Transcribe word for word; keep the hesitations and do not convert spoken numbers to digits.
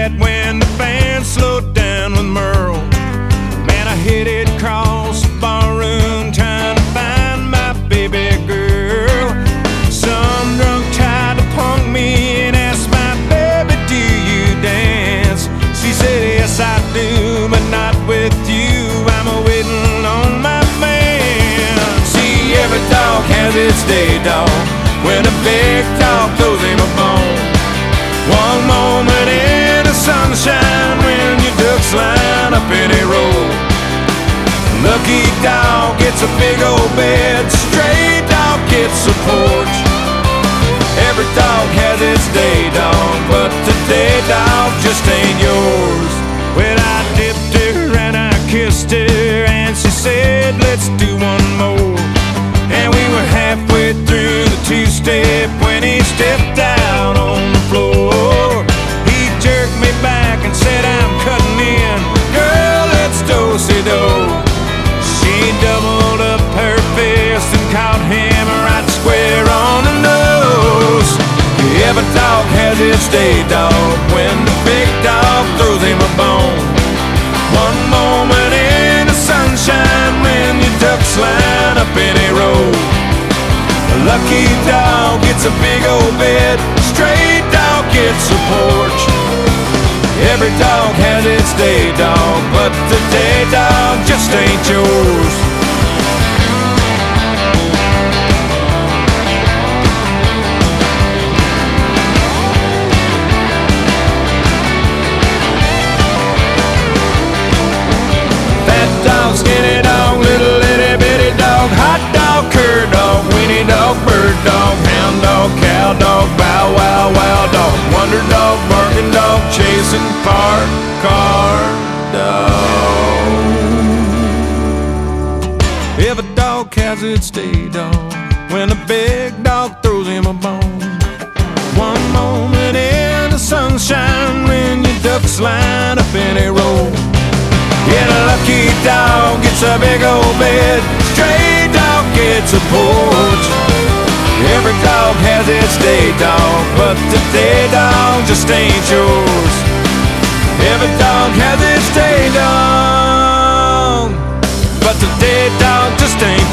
that when the band slowed down with Merle. Man, I hit it across the barroom trying to find my baby girl. Some drunk tried to punk me and asked my baby, do you dance? She said, yes I do, but not with you. I'm a waiting on my man. See, every dog has its day, dog. When a big dog throws him a bone. One moment in the sunshine when your ducks line up in a row. Lucky dog gets a big old bed, stray dog gets a porch. Every dog has its day, dog, but today, dog, just ain't yours. Well, I dipped her and I kissed her and she said, let's do one more. And we were halfway through the two-step when he stepped out on the floor. He jerked me back and said, I'm cutting in. Girl, let's do-si-do. She doubled up her fist and caught him right square on the nose. Every dog has its day, dog, when the big dog throws him a bone. One moment in the sunshine when your ducks line up in a row. A lucky dog gets a big old bed, stray dog gets a porch. Every dog has its day, dog, but today, dog, just ain't yours. Fat dog, skinny dog, little itty bitty dog, hot dog, cur dog, weenie dog, bird dog, hound dog, cow dog, bow wow wow dog, wonder dog, barking dog, chasing park car dog. Every dog has its day, dog, when a big dog throws him a bone. One moment in the sunshine when your ducks line up in a row. Yeah, a lucky dog gets a big old bed, stray dog gets a porch. Every dog has its day, dog, but today, dog, just ain't yours. Every dog has its day, dog, but today, dog, just ain't